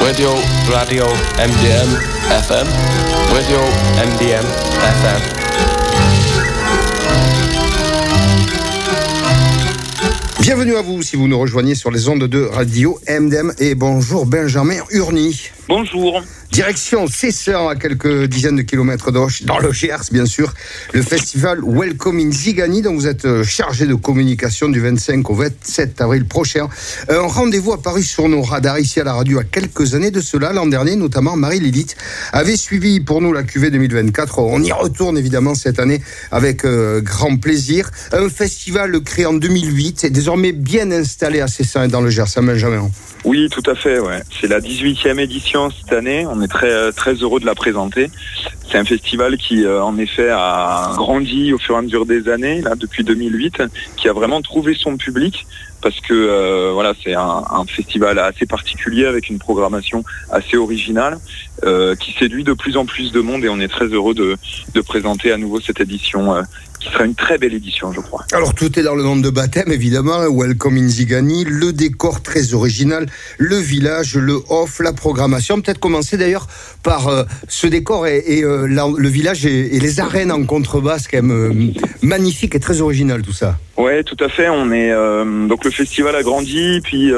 Radio MDM FM. Radio MDM FM. Bienvenue à vous si vous nous rejoignez sur les ondes de Radio MDM et bonjour Benjamin Urny. Bonjour. Direction Cessan, à quelques dizaines de kilomètres d'Auch, dans le Gers bien sûr, le festival Welcome in Zigani, dont vous êtes chargé de communication du 25 au 27 avril prochain. Un rendez-vous apparu sur nos radars ici à la radio à quelques années de cela. L'an dernier, notamment, Marie-Lilith avait suivi pour nous la cuvée 2024. On y retourne évidemment cette année avec grand plaisir. Un festival créé en 2008 et désormais bien installé à Cessan et dans le Gers, à Benjamin. Oui, tout à fait, ouais. C'est la 18e édition cette année. On est très heureux de la présenter. C'est un festival qui, en effet, a grandi au fur et à mesure des années, là, depuis 2008, qui a vraiment trouvé son public. Parce que voilà, c'est un festival assez particulier avec une programmation assez originale qui séduit de plus en plus de monde et on est très heureux de présenter à nouveau cette édition qui sera une très belle édition, je crois. Alors tout est dans le nom de baptême évidemment, Welcome in Zigani, le décor très original, le village, le off, la programmation. Peut-être commencer d'ailleurs par ce décor et le village et les arènes en contrebasse, quand même magnifique et très original tout ça. Ouais, tout à fait. On est donc le festival a grandi, puis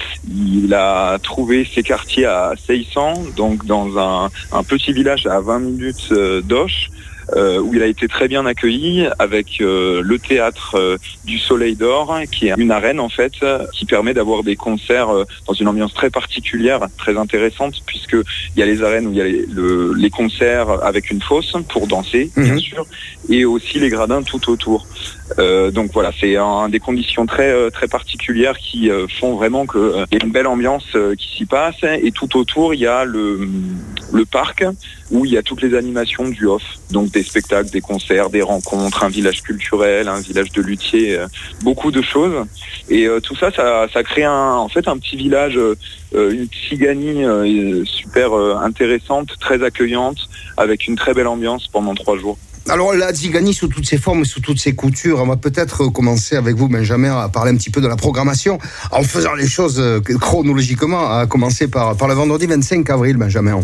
il a trouvé ses quartiers à Cessan, donc dans un petit village à 20 minutes d'Auch, où il a été très bien accueilli avec le théâtre du Soleil d'Or, qui est une arène en fait, qui permet d'avoir des concerts dans une ambiance très particulière, très intéressante, puisque il y a les arènes où il y a les concerts avec une fosse pour danser, bien sûr, et aussi les gradins tout autour. Donc voilà, c'est des conditions très particulières qui font vraiment qu'il y a une belle ambiance qui s'y passe. Et tout autour, il y a le parc où il y a toutes les animations du off. Donc des spectacles, des concerts, des rencontres, un village culturel, un village de luthiers, beaucoup de choses. Et tout ça crée en fait un petit village, une Zigani super intéressante, très accueillante, avec une très belle ambiance pendant 3 jours. Alors la Zigani sous toutes ses formes et sous toutes ses coutures, on va peut-être commencer avec vous Benjamin à parler un petit peu de la programmation en faisant les choses chronologiquement, à commencer par le vendredi 25 avril Benjamin.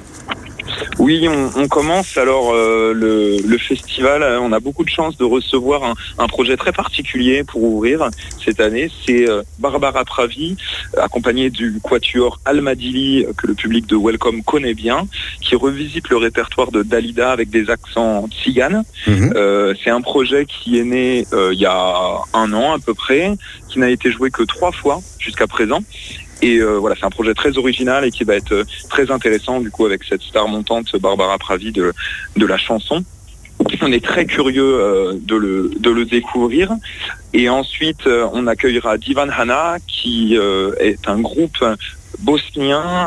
Oui, on commence alors le festival. On a beaucoup de chance de recevoir un projet très particulier pour ouvrir cette année. C'est Barbara Pravi, accompagnée du quatuor Almadili, que le public de Welcome connaît bien, qui revisite le répertoire de Dalida avec des accents tziganes. C'est un projet qui est né il y a 1 an à peu près, qui n'a été joué que 3 fois jusqu'à présent. Et voilà, c'est un projet très original et qui va être très intéressant du coup avec cette star montante Barbara Pravi de la chanson. On est très curieux de le découvrir. Et ensuite, on accueillera Divan Hana, qui est un groupe bosnien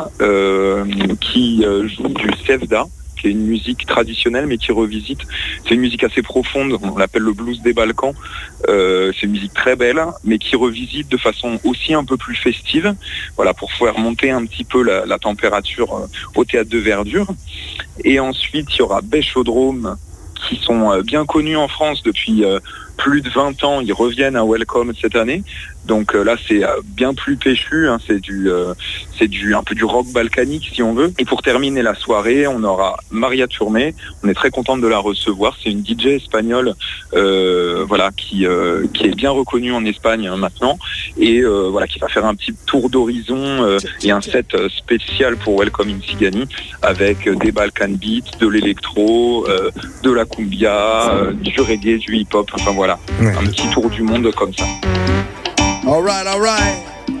qui joue du sevda, qui est une musique traditionnelle mais qui revisite. C'est une musique assez profonde, on l'appelle le blues des Balkans. C'est une musique très belle, mais qui revisite de façon aussi un peu plus festive, voilà, pour faire monter un petit peu la température au théâtre de Verdure. Et ensuite, il y aura Béchaudrome, qui sont bien connus en France depuis plus de 20 ans. Ils reviennent à Welcome cette année. Donc là, c'est bien plus péchu, hein. C'est un peu du rock balkanique, si on veut. Et pour terminer la soirée, on aura Maria Tourné. On est très contente de la recevoir. C'est une DJ espagnole, voilà, qui est bien reconnue en Espagne maintenant, et voilà, qui va faire un petit tour d'horizon et un set spécial pour Welcome in Zigani avec des Balkan beats, de l'électro, de la cumbia, du reggae, du hip-hop. Enfin voilà, un petit tour du monde comme ça. All right.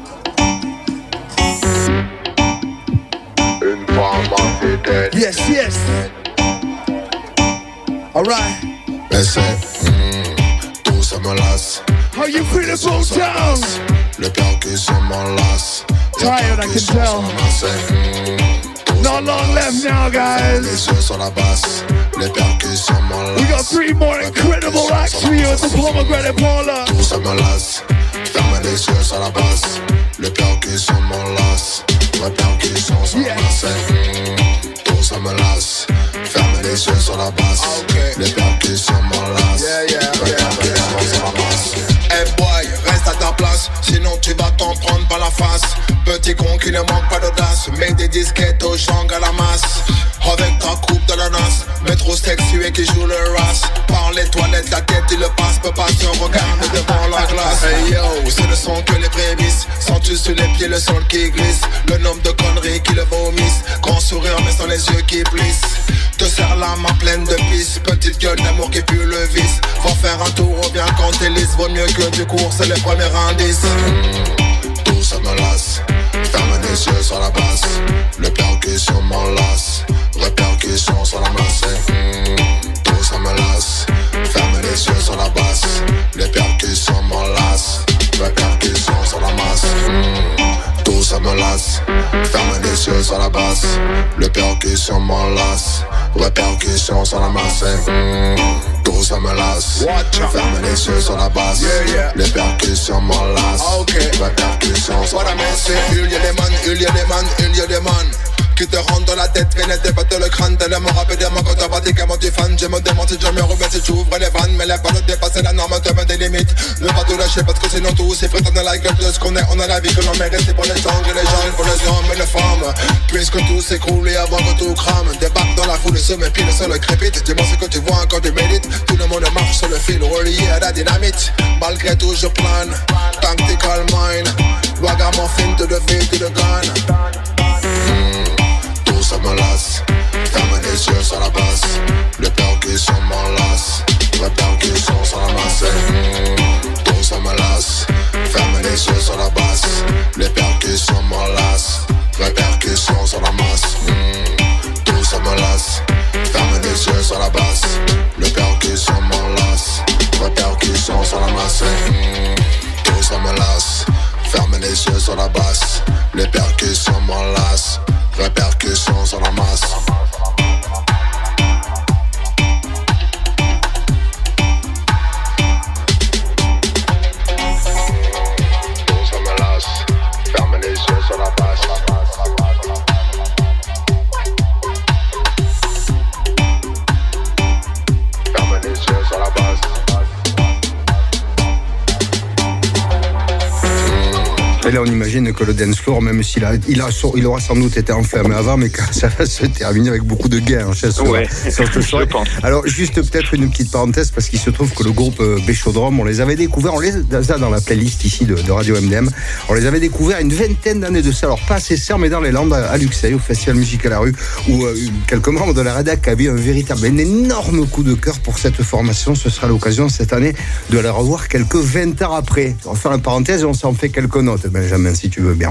Yes. All right. Tout ça me lasse. How you feeling, Boomtown? Le percussion m'enlace. Tired, I can tell. Not long left now, guys. Les yeux sur la basse. Les percussions m'enlacent. We got 3 more incredible acts for you at the Pomegranate Parlor. Tout ça me lasse. Ferme les yeux sur la basse. Les percussions m'enlacent. Les percussions sur la basse. Tout ça me lasse. Ferme les yeux sur la basse. Les percussions m'enlacent. Les percussions sur la basse. Hey boy, reste à ta place, sinon tu vas t'en prendre par la face. Petit con qui ne manque pas d'audace. Mets des disquettes au chang à la masse. Avec ta coupe de la nasse. Mais trop sexué qui joue le ras. Par les toilettes la tête il le passe. Peut pas si on regarde devant la glace. Hey yo, ce ne sont que les prémices. Sens-tu sur les pieds le sol qui glisse. Le nombre de conneries qui le vomissent. Grand sourire mais sans les yeux qui plissent. Te serre la main pleine de pisse. Petite gueule d'amour qui pue le vice. Faut faire un tour ou bien quand t'es lisse. Vaut mieux que du cours, c'est le premier indice. Tout ça me lasse. Ferme les yeux sur la basse. Le percussion m'enlace. Répercussion sur la masse. Tout ça me lasse. Ferme les yeux sur la basse. Les percussions m'enlacent. Répercussion sur la masse. Tout ça me lasse. Ferme les yeux sur la basse. Les percussions m'enlacent. Répercussion sur la masse. Tout ça me lasse. Ferme les yeux sur la basse. Les percussions m'enlacent. Répercussion sur la masse. Il y a des man qui te rentrent dans la tête, pénètre pas le crâne. Tellement rapidement quand t'as pratiquement tu fan. Je me demande si je me remets si j'ouvre les vannes. Mais les pas de dépasser la norme, te met des limites. Ne pas tout lâcher parce que sinon tout c'est fréquent dans la gueule de ce qu'on est. On a la vie que l'on mérite, c'est pour les sangs et les gens, pour les hommes et les femmes. Puisque tout s'écroule et avant que tout crame. Débarque dans la foule et sur mes pieds, le sol crépite. Dis-moi ce que tu vois quand tu médites. Tout le monde marche sur le fil relié à la dynamite. Malgré tout je plane, tactical mind. Ragamuffin to the feet to the gun. Tout ça me lasse. Ferme les yeux sur la basse. Les percussions m'enlacent. Répercussions sur la masse. Tout ça me lasse. Ferme les yeux sur la basse. Les percussions m'enlacent. Répercussions sur la masse. Tout ça me lasse. Ferme les yeux sur la basse. Les percussions m'enlacent. Répercussions sur la masse. Tout ça me lasse. Ferme les yeux sur la basse. Les percussions m'enlacent. Répercussions sur la masse. Tout ça me lasse. Ferme les yeux sur la basse. Ferme les yeux sur la basse. Et là, on imagine que le dance floor, même s'il il aura sans doute été enfermé avant, mais que ça va se terminer avec beaucoup de gains. Ouais, je pense. Alors, juste peut-être une petite parenthèse, parce qu'il se trouve que le groupe Béchaudrome, on les avait découverts, on les a dans la playlist ici de Radio MDM, on les avait découverts une vingtaine d'années de ça, alors pas à Cessert, mais dans les Landes, à Luxeuil, au Festival Musique à la Rue, où quelques membres de la rédac avaient un énorme coup de cœur pour cette formation. Ce sera l'occasion cette année de la revoir quelques 20 ans après. On va faire une parenthèse et on s'en fait quelques notes. Benjamin, si tu veux bien.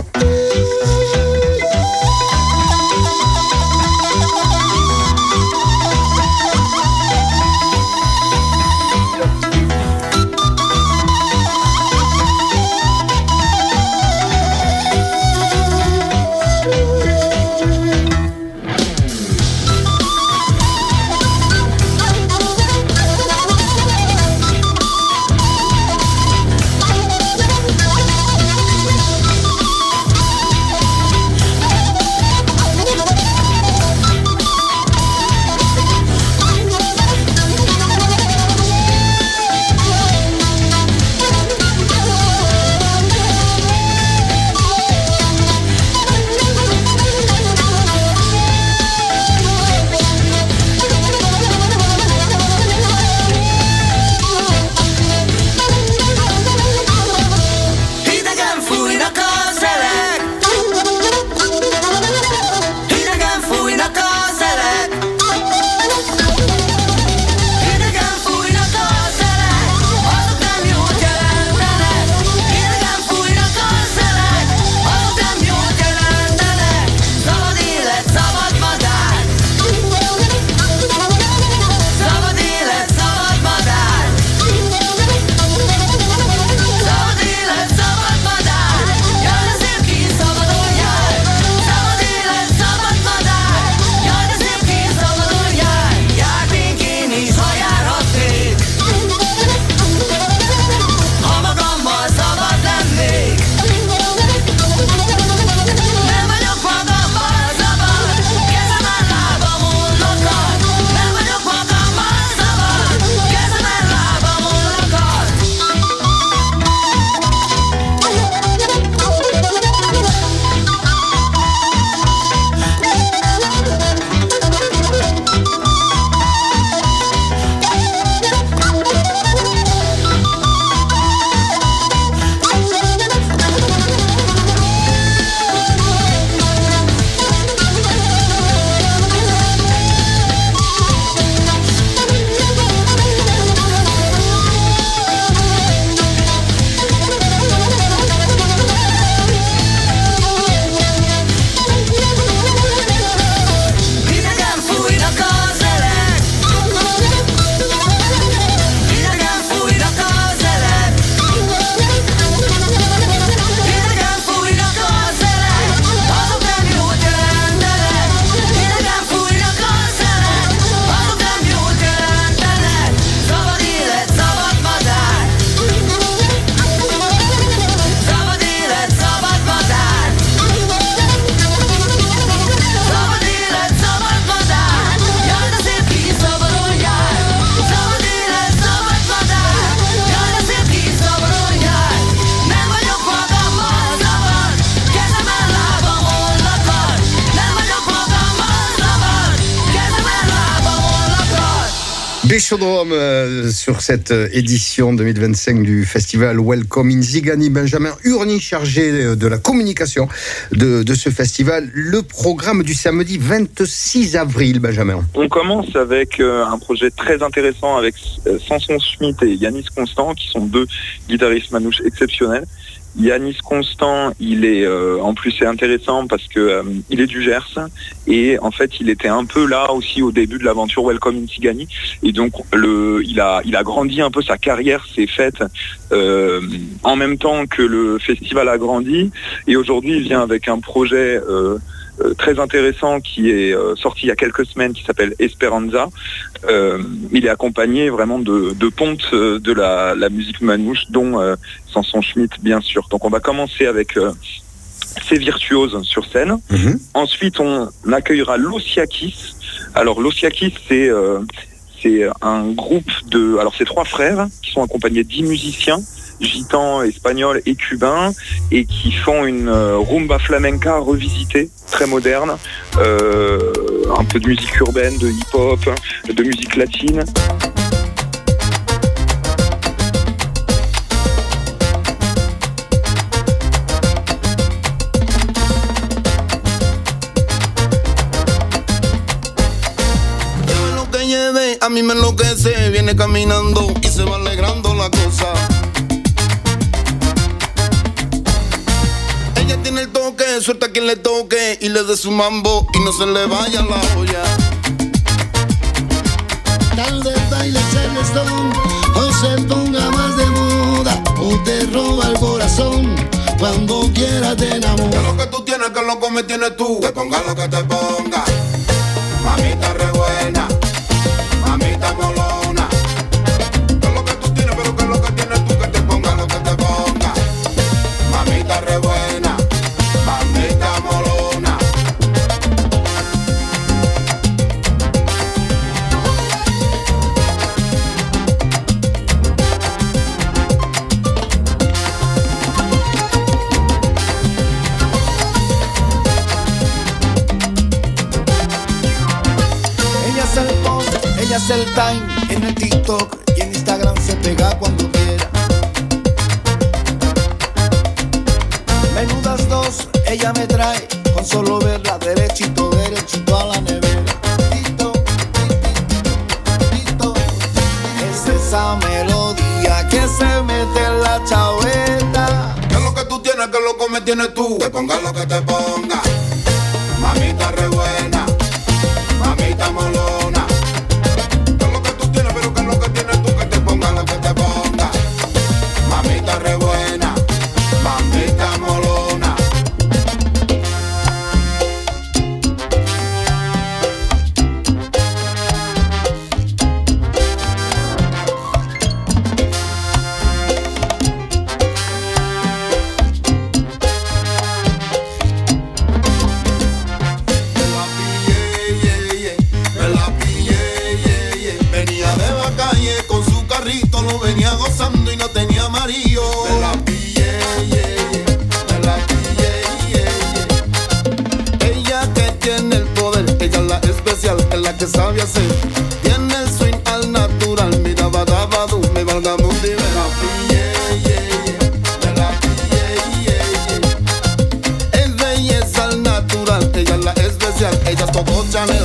Péchodrome sur cette édition 2025 du festival Welcome in Zigani. Benjamin Urny, chargé de la communication de ce festival. Le programme du samedi 26 avril, Benjamin. On commence avec un projet très intéressant avec Samson Schmitt et Yanis Constant, qui sont deux guitaristes manouches exceptionnels. Yanis Constant, il est en plus c'est intéressant parce que il est du Gers et en fait il était un peu là aussi au début de l'aventure Welcome in Zigani et donc il a grandi un peu, sa carrière s'est faite en même temps que le festival a grandi et aujourd'hui il vient avec un projet très intéressant qui est sorti il y a quelques semaines qui s'appelle Esperanza. Il est accompagné vraiment de pontes de la musique manouche dont Samson Schmitt bien sûr. Donc on va commencer avec ces virtuoses sur scène. Ensuite on accueillera l'Osiakis. Alors l'Osiakis c'est un groupe alors c'est 3 frères qui sont accompagnés de 10 musiciens gitans, espagnols et cubains et qui font une rumba flamenca revisitée, très moderne, un peu de musique urbaine, de hip-hop, de musique latine. A mí me enloquece, viene caminando y se va alegrando la cosa. Ella tiene el toque, suelta a quien le toque y le dé su mambo y no se le vaya la olla. Tal vez baile Charleston o se ponga más de moda o te roba el corazón cuando quiera te enamora. Que lo que tú tienes, que lo que me tienes tú, te ponga lo que te ponga. Mamita re buena, mamita molona. Que lo que tú tienes, pero que lo que tienes tú, que te ponga lo que te ponga. Mamita re buena, mamita molona. Ella es el time en el TikTok y en Instagram se pega cuando quiera. Menudas dos, ella me trae con solo verla derechito, derechito a la nevera. Tito, tito, es esa melodía que se mete en la chaveta. Que lo que tú tienes, que lo que me tienes tú, te ponga lo que te ponga. Mamita re buena, mamita molona. Mamita re buena, mamita molona. Me la pillé, venía de la calle con su carrito, lo venía gozando y no tenía marido. Me la pillé, me la pillé. Ella que tiene el poder, ella es la especial, es la que sabe hacer. Tiene el swing al natural, mira badabadu, me valga mundi. Me la pillé, me la pillé. Es belleza al natural, ella es la especial, ella es Coco Chanel.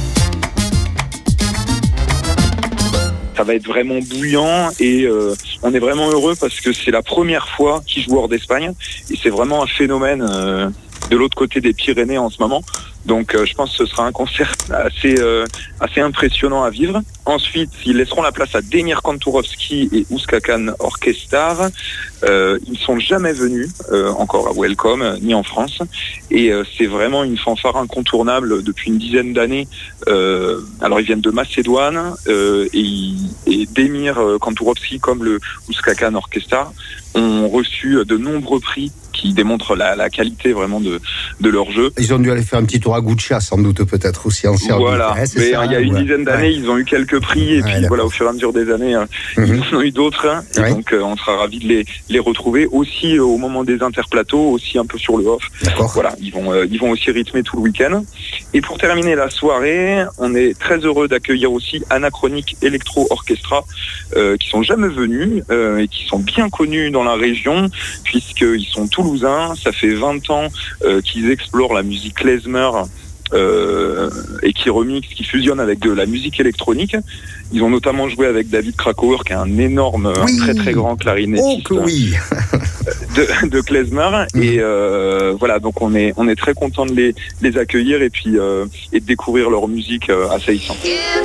Ça va être vraiment bouillant et on est vraiment heureux parce que c'est la première fois qu'ils jouent hors d'Espagne et c'est vraiment un phénomène de l'autre côté des Pyrénées en ce moment. Donc je pense que ce sera un concert assez impressionnant à vivre. Ensuite, ils laisseront la place à Demir Kantorovski et Uskakan Orkestar. Ils ne sont jamais venus encore à Welcome, ni en France. Et c'est vraiment une fanfare incontournable depuis une dizaine d'années. Alors ils viennent de Macédoine et Demir Kantorovski comme le Uskakan Orkestar ont reçu de nombreux prix qui démontrent la qualité vraiment de leur jeu. Ils ont dû aller faire un petit tour à Guccia, sans doute, peut-être aussi en Serbie. Voilà, mais il y a une dizaine d'années, ils ont eu quelques prix, et puis voilà, au fur et à mesure des années, ils en ont eu d'autres, et donc on sera ravis de les retrouver aussi au moment des interplateaux, aussi un peu sur le off. D'accord. Voilà, ils vont aussi rythmer tout le week-end. Et pour terminer la soirée, on est très heureux d'accueillir aussi Anachronic Electro Orchestra, qui sont jamais venus et qui sont bien connus dans la région, puisqu'ils sont toulousains. Ça fait 20 ans qu'ils explorent la musique klezmer et qui remixent, qui fusionnent avec de la musique électronique. Ils ont notamment joué avec David Krakauer, qui est un énorme, un très très grand clarinettiste de klezmer. Et voilà, donc on est très content de les accueillir et puis et de découvrir leur musique assaillissante.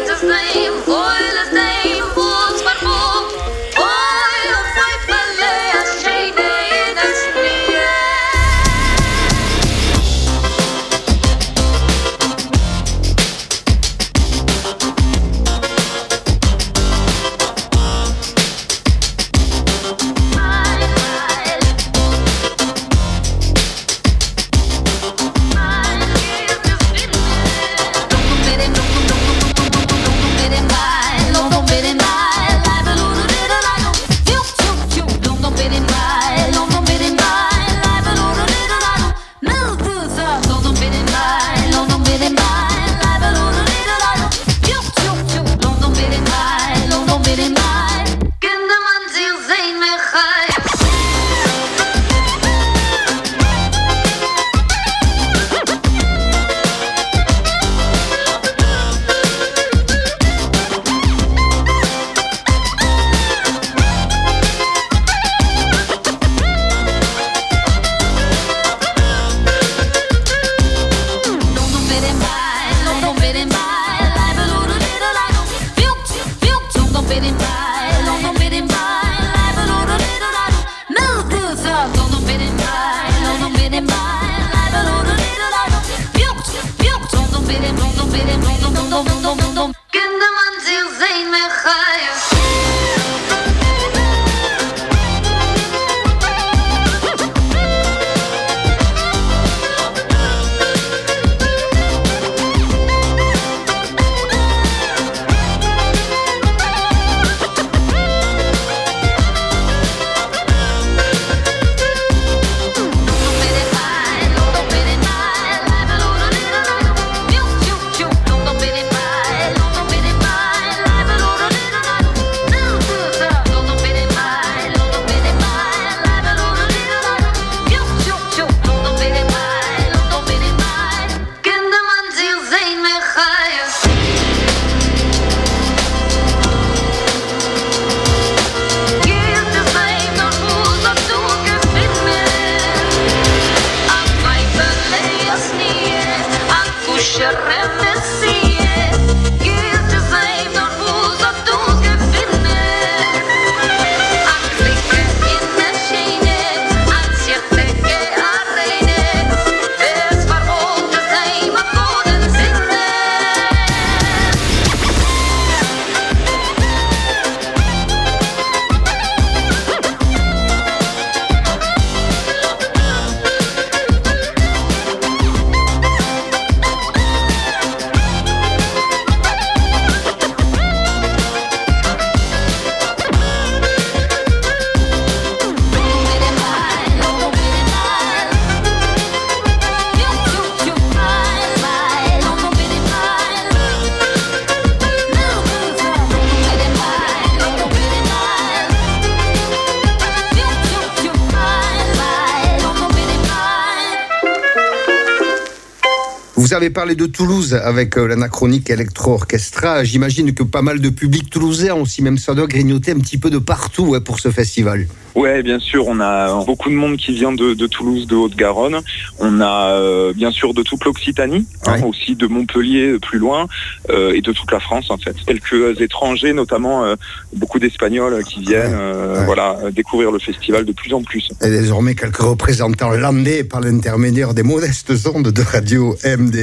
Vous avez parlé de Toulouse avec l'Anachronic Electro Orchestra. J'imagine que pas mal de publics toulousains aussi, même ça doit grignoter un petit peu de partout pour ce festival. Ouais, bien sûr, on a beaucoup de monde qui vient de Toulouse, de Haute-Garonne. On a bien sûr de toute l'Occitanie, aussi de Montpellier plus loin, et de toute la France en fait. Quelques étrangers, notamment beaucoup d'Espagnols qui viennent voilà, découvrir le festival de plus en plus. Et désormais quelques représentants landais par l'intermédiaire des modestes ondes de radio MDM.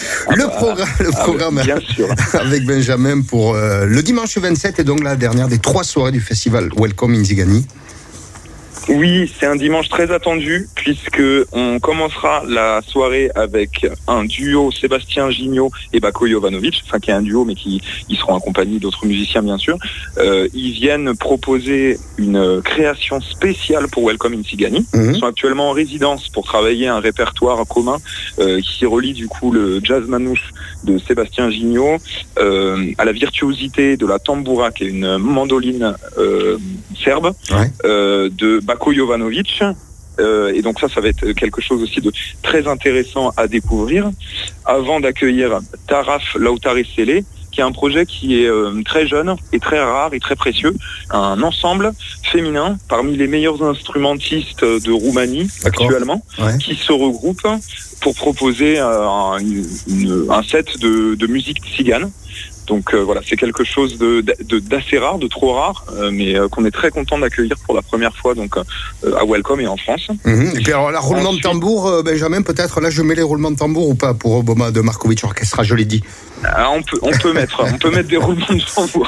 Le programme bien sûr. avec Benjamin pour le dimanche 27 et donc la dernière des 3 soirées du festival Welcome in Zigani. Oui, c'est un dimanche très attendu puisque on commencera la soirée avec un duo Sébastien Gignot et Bako Jovanovic, enfin qui est un duo mais ils seront accompagnés d'autres musiciens bien sûr. Ils viennent proposer une création spéciale pour Welcome in Tsigany. Ils sont actuellement en résidence pour travailler un répertoire commun qui relie du coup le jazz manouche de Sébastien Gignot à la virtuosité de la tamboura qui est une mandoline serbe de Bako Jovanovic. Et donc ça va être quelque chose aussi de très intéressant à découvrir avant d'accueillir Taraf Lautaresele, qui est un projet qui est très jeune et très rare et très précieux, un ensemble féminin parmi les meilleurs instrumentistes de Roumanie actuellement, qui se regroupent pour proposer un set de musique tzigane. Donc voilà, c'est quelque chose d'assez rare, de trop rare, mais qu'on est très content d'accueillir pour la première fois donc à Welcome et en France. Et puis alors, roulement de tambour, Benjamin, peut-être, là je mets les roulements de tambour ou pas pour Boma de Markovic Orchestra, je l'ai dit. On peut mettre des roulements de tambour.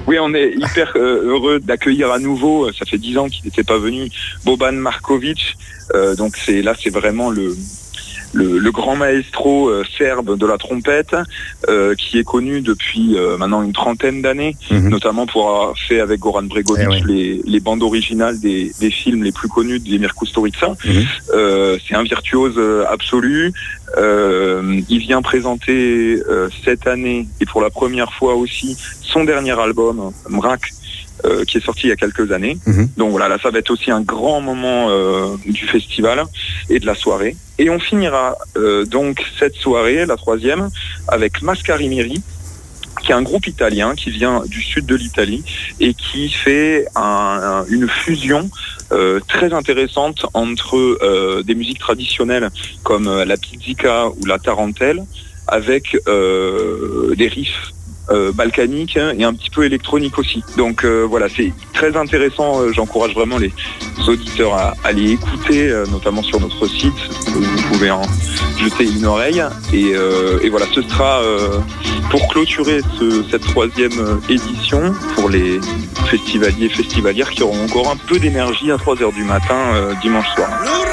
Oui, on est hyper heureux d'accueillir à nouveau, ça fait 10 ans qu'il n'était pas venu, Boban Marković. Donc c'est vraiment le grand maestro serbe de la trompette, qui est connu depuis maintenant une trentaine d'années, notamment pour avoir fait avec Goran Bregović les bandes originales des films les plus connus d'Emir Kusturica. C'est un virtuose absolu. Il vient présenter cette année, et pour la première fois aussi, son dernier album, Mrak, qui est sorti il y a quelques années. Donc voilà, là ça va être aussi un grand moment du festival et de la soirée. Et on finira donc cette soirée, la troisième, avec Mascari Miri, qui est un groupe italien qui vient du sud de l'Italie et qui fait une fusion très intéressante entre des musiques traditionnelles comme la pizzica ou la tarentelle avec des riffs balkanique et un petit peu électronique aussi. Donc voilà, c'est très intéressant. J'encourage vraiment les auditeurs à aller écouter, notamment sur notre site. Vous pouvez en jeter une oreille. Et voilà, ce sera pour clôturer cette troisième édition pour les festivaliers et festivalières qui auront encore un peu d'énergie à 3h du matin dimanche soir.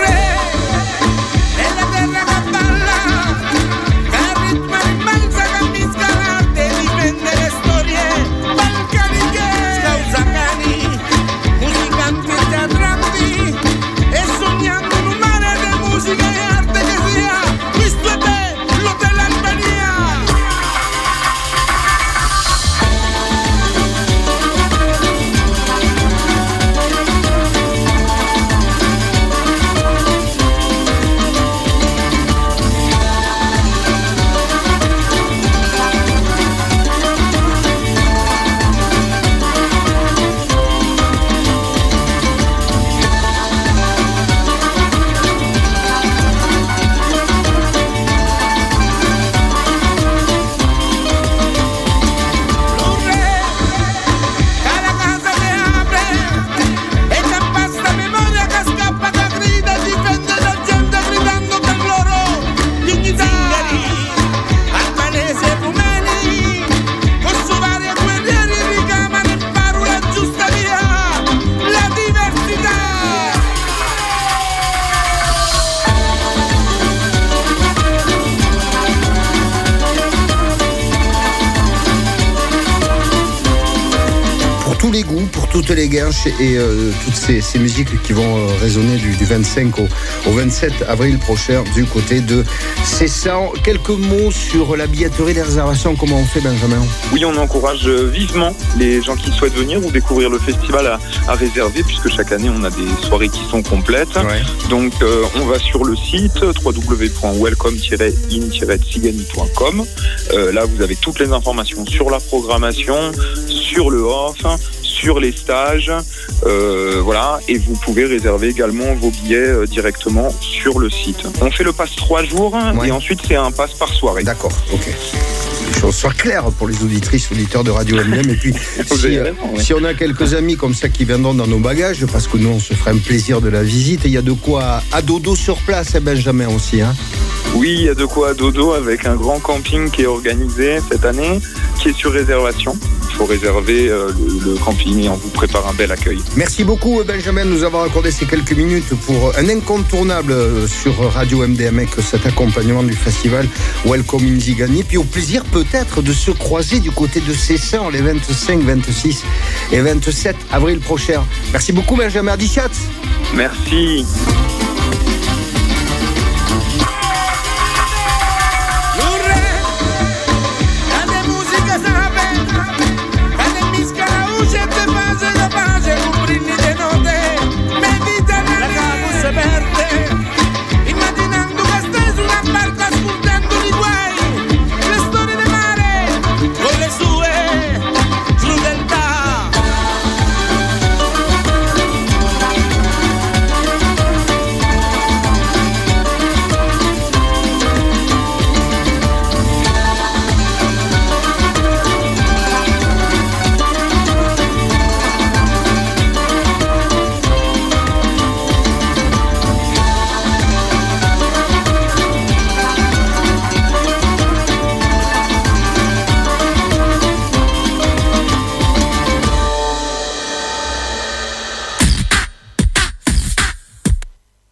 Toutes les guinches et toutes ces musiques qui vont résonner du 25 au 27 avril prochain du côté de Cessan. Quelques mots sur la billetterie, les réservations, comment on fait, Benjamin? Oui, on encourage vivement les gens qui souhaitent venir ou découvrir le festival à réserver, puisque chaque année on a des soirées qui sont complètes. Donc on va sur le site www.welcome-in-tsigani.com. Là vous avez toutes les informations sur la programmation, sur le off, sur les stages, voilà, et vous pouvez réserver également vos billets directement sur le site. On fait le pass 3 jours et ensuite c'est un pass par soirée. D'accord, ok. Les choses soient claires pour les auditrices, auditeurs de Radio MDM. Et puis, si on a quelques amis comme ça qui viendront dans nos bagages, parce que nous, on se ferait un plaisir de la visite, et il y a de quoi à dodo sur place, Benjamin aussi. Oui, il y a de quoi à dodo avec un grand camping qui est organisé cette année, qui est sur réservation. Il faut réserver le camping et on vous prépare un bel accueil. Merci beaucoup, Benjamin, de nous avoir accordé ces quelques minutes pour un incontournable sur Radio MDM avec cet accompagnement du festival Welcome in Zigani. Puis au plaisir peut-être de se croiser du côté de Cessan les 25, 26 et 27 avril prochain. Merci beaucoup, Benjamin Adichat. Merci.